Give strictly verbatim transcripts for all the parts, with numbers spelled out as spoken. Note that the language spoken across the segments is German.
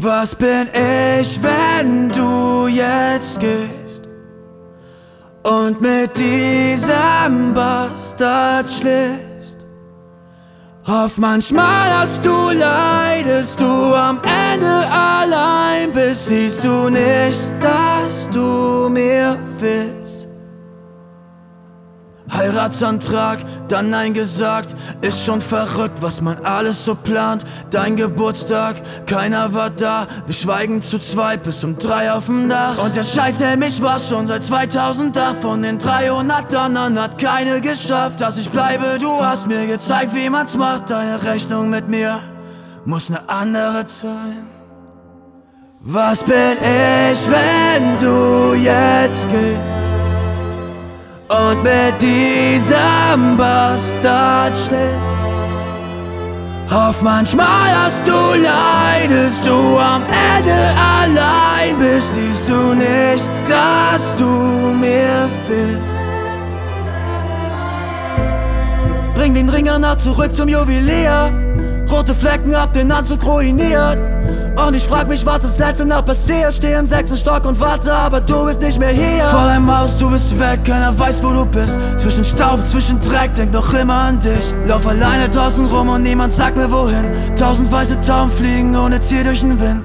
Was bin ich, wenn du jetzt gehst und mit diesem Bastard schläfst? Hoff manchmal, dass du leidest, du am Ende allein bist. Siehst du nicht, dass du mir fehlst? Heiratsantrag, dann Nein gesagt. Ist schon verrückt, was man alles so plant. Dein Geburtstag, keiner war da. Wir schweigen zu zweit bis um drei auf dem Dach. Und der Scheiß hält mich wach schon seit zweitausend da. Von den dreihundert Donnern hat keine geschafft, dass ich bleibe. Du hast mir gezeigt, wie man's macht. Deine Rechnung mit mir muss ne andere zahlen. Was bin ich, wenn du jetzt gehst und mit diesem Bastard schläfst? Hoff manchmal, dass du leidest, du am Ende allein bist. Siehst du nicht, dass du mir fehlst? Bring den Ringerner zurück zum Juwelier. Rote Flecken, hab den Anzug ruiniert. Und ich frag mich, was das letzte Nacht passiert. Steh im sechsten Stock und warte, aber du bist nicht mehr hier. Voll im Haus, du bist weg, keiner weiß, wo du bist. Zwischen Staub, zwischen Dreck, denk noch immer an dich. Lauf alleine draußen rum und niemand sagt mir wohin. Tausend weiße Tauben fliegen ohne Ziel durch den Wind.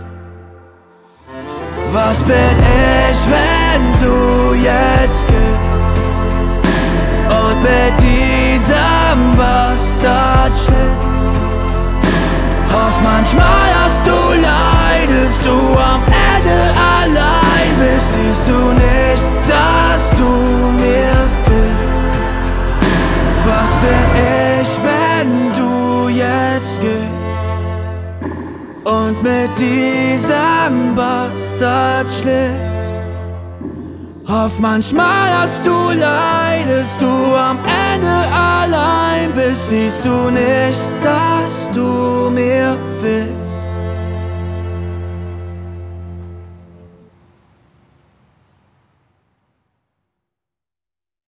Was bin ich, wenn du jetzt gehst und mit diesem Bastard schläfst? Hoff manchmal, dass du leidest, du am Ende allein bist. Siehst du nicht, dass du mir fehlst? Was bin ich, wenn du jetzt gehst und mit diesem Bastard schläfst? Hoff manchmal, dass du leidest, du am Ende allein bist. Siehst du nicht, dass du mir fehlst?